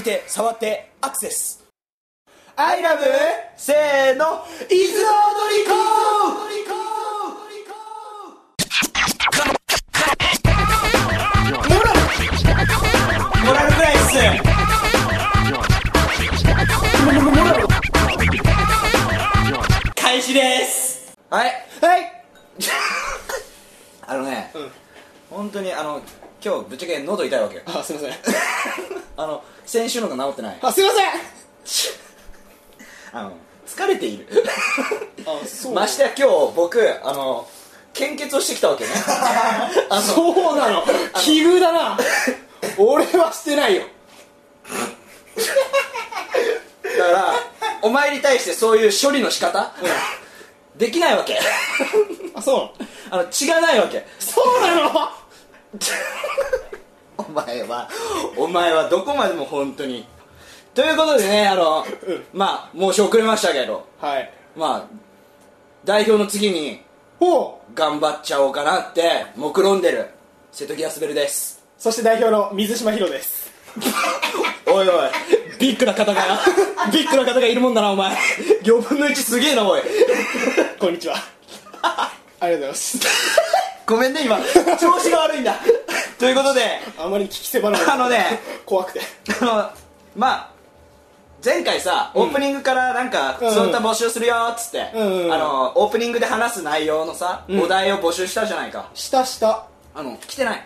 て触ってアクセス。 I love せーの、伊豆踊り子。モラルプライス。開始です。はいはい。 あのね、本当に今日ぶっちゃけ喉痛いわけよ。 あ、すいません。 先週のが治ってない。 あ、すいません。 疲れている。 あ、そうましてや今日僕献血をしてきたわけね。 そうなの。奇遇だな。俺はしてないよ。 だからお前に対してそういう処理の仕方、できないわけ。 あ、そう。 血がないわけ。 そうなの。 お前はどこまでも本当に。ということでね、まあ申し遅れましたけど、 はい。 まあ代表の次におう。 頑張っちゃおうかなって目論んでる瀬戸際滑です。 そして代表の水島ひろです。 おいおい、ビッグな方がいるもんだなお前。4分の1すげえなおい。 こんにちは。ありがとうございます。 ごめんね今調子が悪いんだ。ということであまり聞きせばな怖くてまあ前回さ、オープニングからなんか普通歌募集するよっつって、オープニングで話す内容のさ、お題を募集したじゃないか。 した来てない。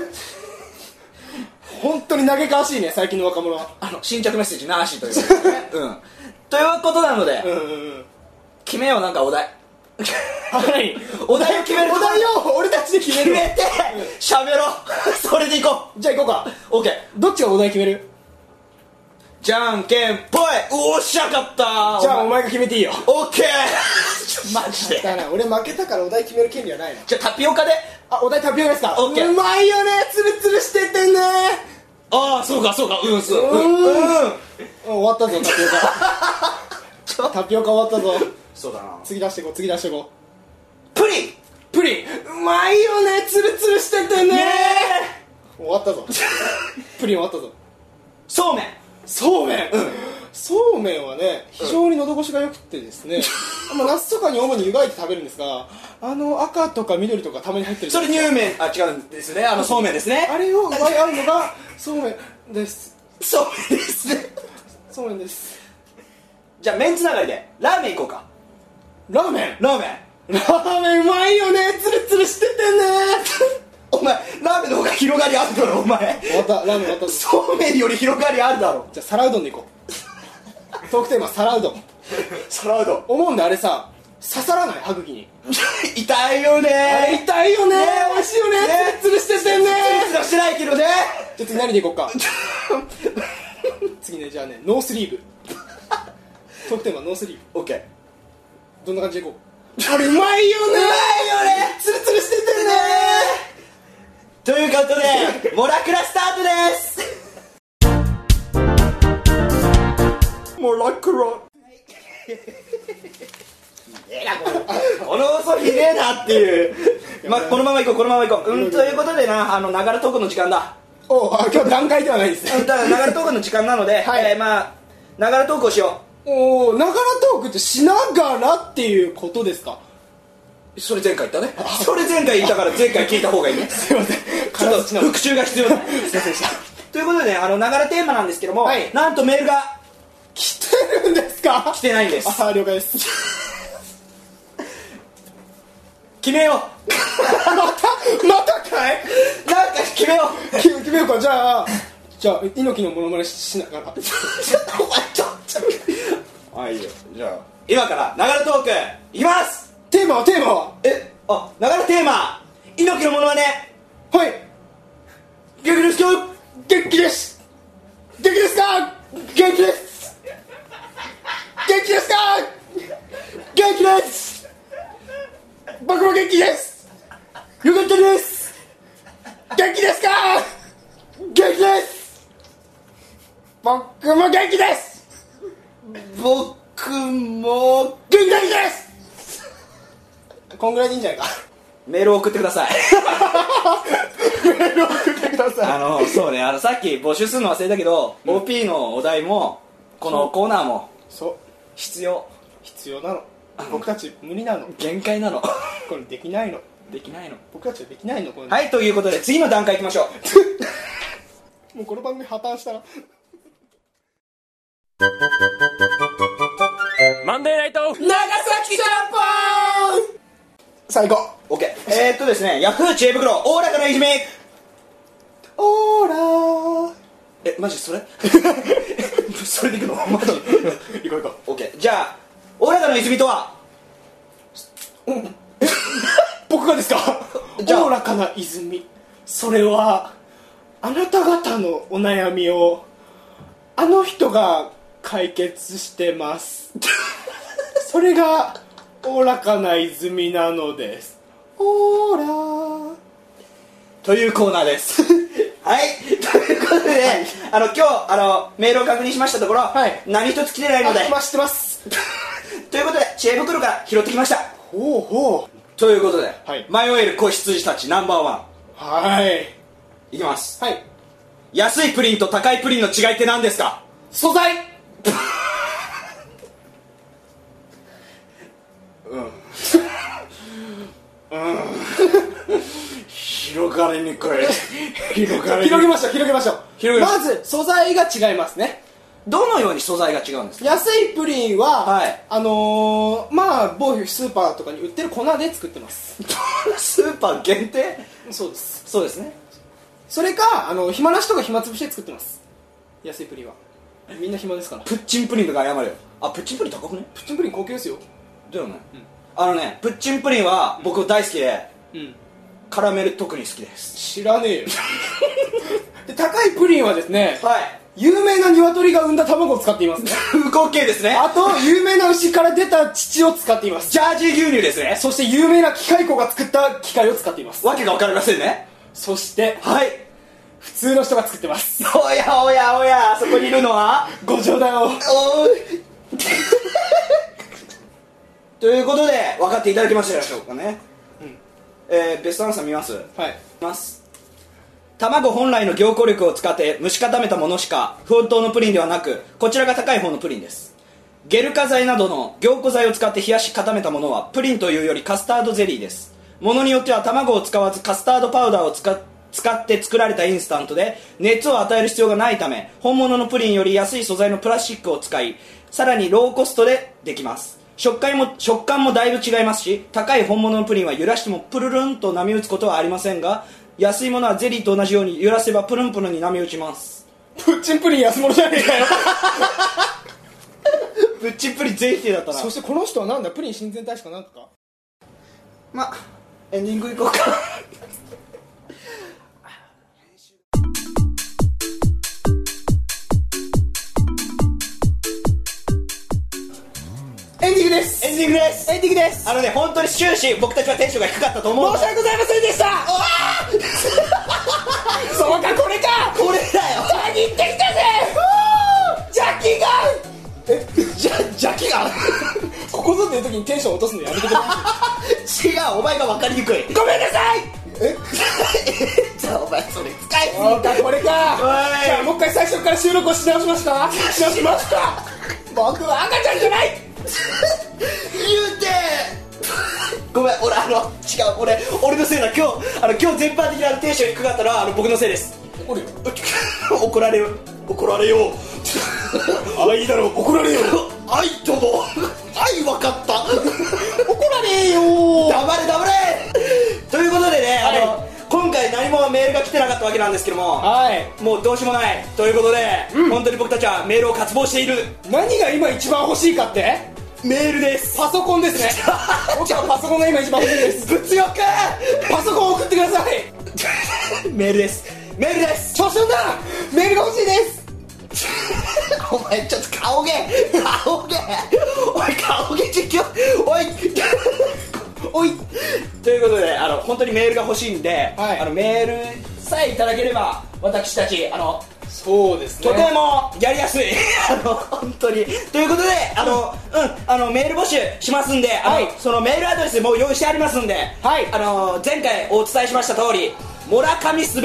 本当に嘆かわしいね、最近の若者は。 新着メッセージなしということでね。ということなので、決めよう、なんかお題。お題を決める。 お題を俺たちで決める。 決めて喋ろう。それでいこう。 じゃあ行こうか。 オッケー。 どっちがお題決める？ じゃんけんぽい。おっしゃかった。 じゃあお前が決めていいよ。 オッケー。マジでだから俺負けたからお題決める権利はないの。 じゃあタピオカで。 あ、お題タピオカですか。 オッケー。 うまいよね、ツルツルしててね。 ああ、そうかそうか。そう終わったぞタピオカ。タピオカ終わったぞ。 そうだな。 次出していこう。 プリン。 うまいよね、ツルツルしててね。終わったぞ。プリン終わったぞ。 そうめん。 そうめんはね、非常に喉越しが良くてですね、夏とかに主に湯がいて食べるんですが、赤とか緑とかたまに入ってる。 それ乳麺。あ、違うんですね。そうめんですね。 あれを奪い合うのがそうめんです。 そうめんですね。 そうめんです。 じゃあ麺つながりでラーメン行こうか。 ラーメンうまいよね、ツルツルしててね。 お前ラーメンの方が広がりあるだろお前。 終わった。ラーメン終わった。 そうめんより広がりあるだろ。 じゃあ皿うどんでいこう。トークテーマ皿うどん。思うんで、あれさ刺さらない、歯茎に。 痛いよね。 痛いよね。美味しいよね。ツルツルしてんね。 ツルツルしてないけどね。 じゃあ次何でいこうか。次ね、じゃあね、ノースリーブ。トークテーマノースリーブ。 オッケー。 どんな感じでいこう。あれうまいよね。ツルツルしててね。 ということでモラクラスタートです。モラクラ。この放送ひでえなっていう。このまま行こう。ということでな、ながらトークの時間だ。 今日段階ではないですね。 だからながらトークの時間なので、ながらトークをしよう。ながらトークってしながらっていうことですか。 それ前回言ったね。それ前回言ったから前回聞いた方がいいね。 すいません、 ちょっと復習が必要だ。 すいませんでした。 ということでね、ながらテーマなんですけども、なんとメールが来てるんですか。 来てないんです。 了解です。 決めよう。 またかい。 なんか決めようか。じゃあ猪木のモノマネしながら。 いいよ。じゃあ今からながらトークいきます。 テーマはながらテーマ、猪木のモノマネ。 はい。元気ですか。元気ですか。元気です僕も元気です。よかったです。元気ですか。元気です僕も元気です。こんぐらいでいいんじゃないか。 メールを送ってくださいメールを送ってください。 そうね、さっき募集するの忘れたけど、OP のお題もこのコーナーもそう必要なの。僕たち無理なの。 限界なのこれできないの。 できないの。 僕たちはできないの。これはい、ということで次の段階いきましょうもうこの番組破綻したな。 マンデーナイト長崎ちゃんぽん最後。 OK。ですね、ヤフー知恵袋おおらかないじめ。 オーラー。 マジそれそれでいくのマジ行こう。 OK。じゃあおおらかの泉とは僕がですか。 じゃあおおらかな泉、それはあなた方のお悩みをあの人が解決してますそれがおおらかな泉なのです。オーラーというコーナーですはいということで、今日メールを確認しましたところ、 はい何一つ来てないので知ってますということで知恵袋から拾ってきました。 ほうほう。 ということで、 はい、 迷える子羊たちナンバーワン。 はいいきます。 はい。 安いプリンと高いプリンの違いって何ですか？ 素材広がりにくい広げましょう広げましまず素材が違いますね。 どのように素材が違うんですか？ 安いプリンは、 はい、 まあ某スーパーとかに売ってる粉で作ってますスーパー限定？ そうです。 そうですね。 それか暇な人が暇つぶしで作ってます。安いプリンはみんな暇ですから。 プッチンプリンとか謝れよ。プッチンプリン高くね？ プッチンプリン高級ですよ。 だよね、プッチンプリンは僕大好きで、カラメル特に好きです。 知らねえよで高いプリンはですね、 はい、 有名な鶏が産んだ卵を使っていますね風光系ですね。 あと有名な牛から出た乳を使っています。 ジャージー牛乳ですね。 そして有名な機械工が作った機械を使っています。 わけが分かりませんね。 そしてはい、 普通の人が作ってます。 おやおやおや、そこにいるのは五条だよ。 おいということで分かっていただけましたでしょうかね。ベストアンサー見ます。 はいます。卵本来の凝固力を使って蒸し固めたものしか本当のプリンではなく、こちらが高い方のプリンです。ゲル化剤などの凝固剤を使って冷やし固めたものはプリンというよりカスタードゼリーです。ものによっては卵を使わずカスタードパウダーを使って作られたインスタントで熱を与える必要がないため、本物のプリンより安い素材のプラスチックを使い、さらにローコストでできます。食感もだいぶ違いますし、高い本物のプリンは揺らしてもプルルンと波打つことはありませんが、安いものはゼリーと同じように揺らせばプルンプルンに波打ちます。 プッチンプリン安物じゃねえかよプッチンプリン全否定だったな。 そしてこの人はなんだ、プリン親善大使かなんかか。 ま、エンディングいこうかエンディングです。 エンディングです。 エンディングです。 本当に終始僕たちはテンションが低かったと思う。 申し訳ございませんでした。そうか、これか。 これだよ。 ジャギってきたぜ。ジャキがジャキがここぞっていう時にテンション落とすのやめてくださ違う、お前が分かりにくい。 い。ごめんなさい。 じゃあお前それ使いすぎ。 そうか、これか。 おい、 じゃあもう一回最初から収録をし直しましたし直しました僕は赤ちゃんじゃない。 言うてごめん、俺違う、俺のせいだ。今日全般的なテンション低かったのは僕のせいです。 怒るよ。 怒られよあ、いいだろう、怒られよ。 愛とも愛分かった怒られよ。 黙れということでね、今回何もメールが来てなかったわけなんですけども、 はい。 もうどうしようもないということで、本当に僕たちはメールを渇望している。 何が今一番欲しいかって？ メールです。 パソコンですね。僕はパソコンが今一番欲しいです。 物欲パソコンを送ってください。 メールです調子乗んな。メールが欲しいです。 お前ちょっと顔毛おい顔毛実況おいということで本当にメールが欲しいんで、 はい、 メールさえいただければ私たちそうですとてもやりやすい本当にということでメール募集しますんで、 はいそのメールアドレスもう用意してありますんで、 はい前回お伝えしました通り、モラカミスベ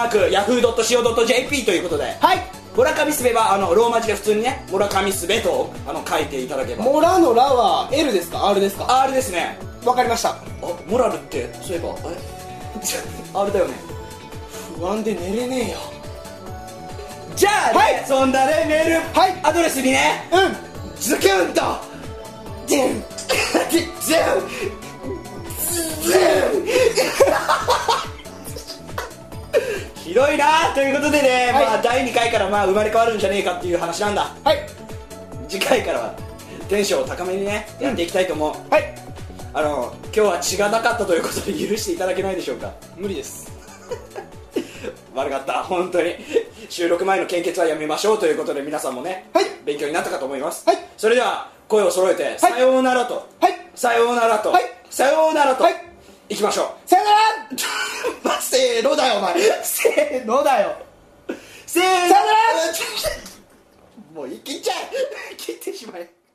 @yahoo.co.jp ということで、 はい。 モラカミスベはローマ字で普通にね、モラカミスベと書いていただければ。 モラのラは L ですか R ですか？ R ですね。 わかりました。 モラルってそういえばR だよね。 不安で寝れねえよ。 じゃあ、ね、 はいそんなねメール、 はいアドレスにね、ズキュンとジンズンひどいなということでね、 はい第2回から生まれ変わるんじゃねえかっていう話なんだ。 はい次回からはテンションを高めにね、やっていきたいと思う。 はい今日は血がなかったということで許していただけないでしょうか。 無理です。 悪かった、本当に。収録前の献血はやめましょうということで、皆さんもね、 はい勉強になったかと思います。 はいそれでは声を揃えて、さようならと、 はいさようならと、 はいさようならと、 はいいきましょう。 さよならせーのだよお前、せーのだよ、せーの。 さよならもう切っちゃえ、切ってしまえ。